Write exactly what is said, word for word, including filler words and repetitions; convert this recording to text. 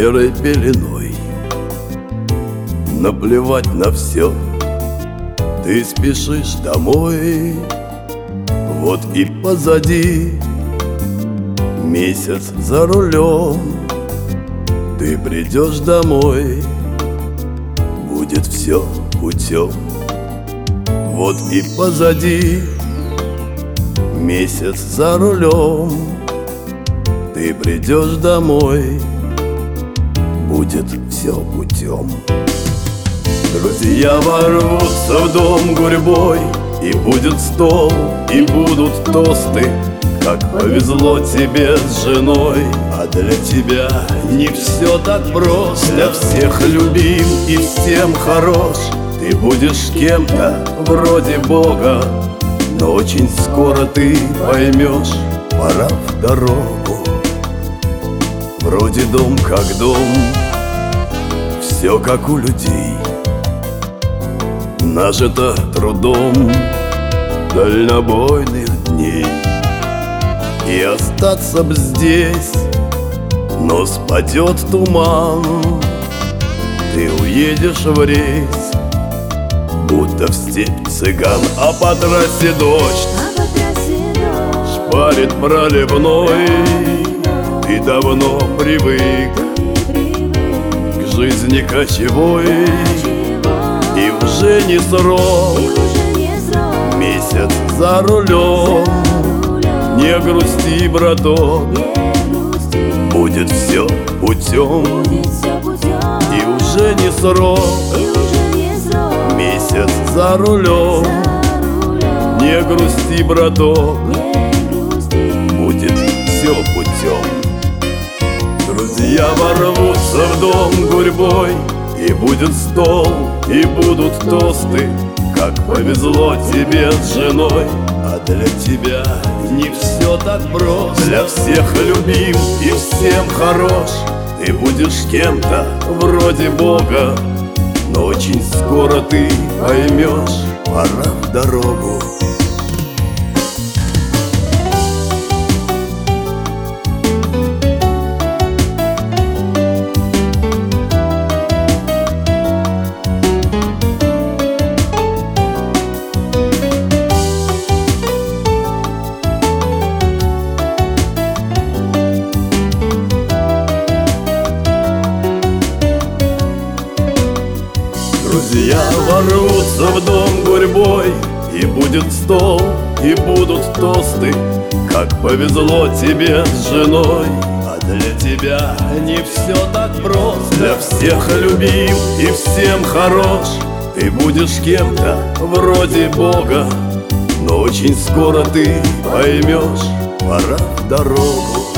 серой пеленой. Наплевать на все, ты спешишь домой. Вот и позади месяц за рулем. Ты придешь домой, будет все путем. Вот и позади месяц за рулем. Ты придешь домой, будет все путем. Друзья ворвутся в дом гурьбой, и будет стол, и будут тосты. Как повезло тебе с женой, а для тебя не все так просто. Для всех любим и всем хорош. Ты будешь кем-то вроде Бога, но очень скоро ты поймешь, пора в дорогу. Вроде дом как дом, все как у людей, нажито трудом дальнобойных дней. И остаться б здесь, но спадет туман. Ты уедешь в рейс, будто в степь цыган. А по трассе дождь шпарит проливной. Ты давно привык к жизни кочевой, и уже не срок месяц за рулем. Не грусти, браток, будет все путем. И уже не срок месяц за рулем. Не грусти, браток, будет все путем. Друзья ворвутся в дом гурьбой, и будет стол, и будут тосты. Как повезло тебе с женой, а для тебя не все так просто. Для всех любим и всем хорош. Ты будешь кем-то вроде Бога, но очень скоро ты поймешь, пора в дорогу. Друзья ворвутся в дом гурьбой, и будет стол, и будут тосты. Как повезло тебе с женой, а для тебя не все так просто. Для всех любим и всем хорош. Ты будешь кем-то вроде Бога, но очень скоро ты поймешь, пора в дорогу.